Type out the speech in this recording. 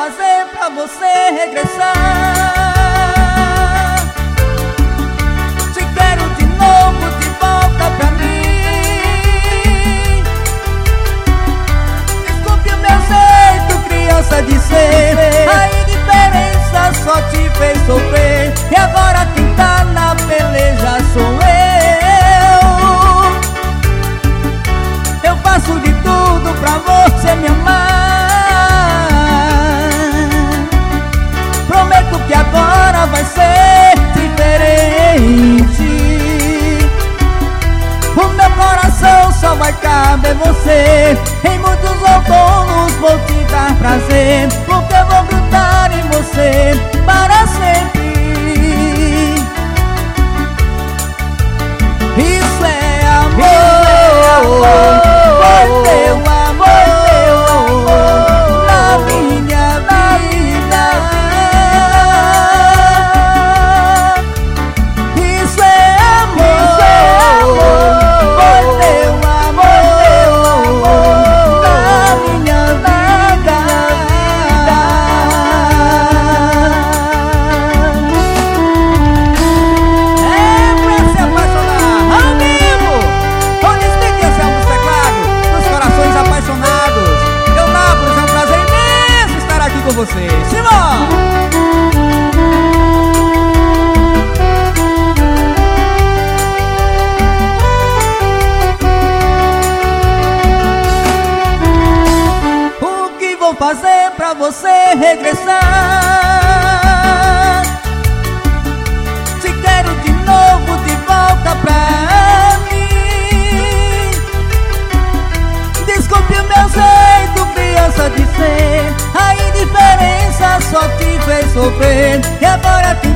fazer pra você regressar? Te quero de novo, de volta pra mim. Desculpe o meu jeito, criança de ser. A indiferença só te fez sofrer. E agora quem tá na peleja sou eu. Eu faço de tudo pra você me amar. Prometo que agora vai ser diferente. O meu coração só vai caber você. Em muitos outonos vou te dar prazer, porque eu vou grudar em você para sempre. Isso é amor, foi teu amor na minha vida. Isso é amor, foi teu amor na minha vida. É pra se apaixonar ao vivo. Tony Smith, esse é um dos teclados dos corações apaixonados. Eu, Nápoles, é um prazer imenso estar aqui com você. Simão! O que vou fazer pra você regressar? Te quero de novo, de volta pra mim. Desculpe o meu jeito, criança de ser. A indiferença só te fez sofrer. E agora te